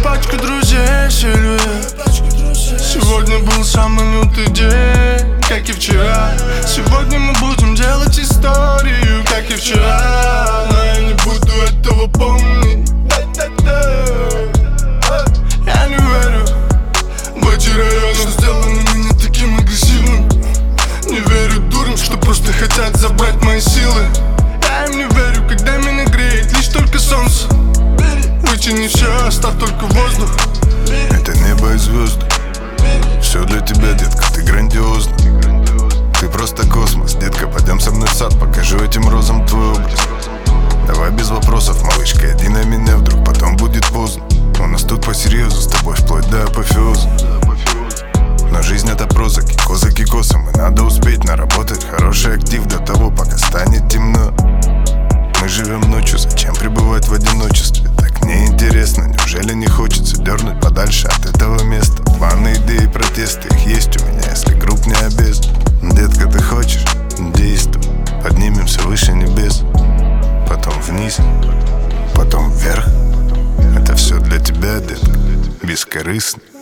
пачку друзей, Сильвия. Сегодня был самый лютый день, как и вчера. Сегодня мы будем делать историю, как и вчера. Но я не буду этого помнить. Я не верю в эти районы, что сделали меня таким агрессивным. Не верю дурам, что просто хотят забрать мои силы. Я им не верю, когда меня греет лишь только солнце. Вытяни все, оставь только воздух. Это небо и звезды. Все для тебя, детка, ты грандиозна. Ты просто космос, детка, пойдем со мной в сад. Покажу этим розам твой образ. Давай без вопросов, малышка, иди на меня вдруг, потом будет поздно. У нас тут по-серьезу с тобой вплоть до апофеоза. Но жизнь это проза, кикоза кикосом. И надо успеть наработать хороший актив до того, пока станет темно. Мы живем ночью, зачем пребывать в одиночестве? Так неинтересно, неужели не хочется дернуть подальше от этого места? Планы, идеи, протесты, их есть у меня, если групп не обез. Детка, ты хочешь? Действуй. Поднимемся выше небес. Потом вниз, потом вверх. Это все для тебя, детка, бескорыстно.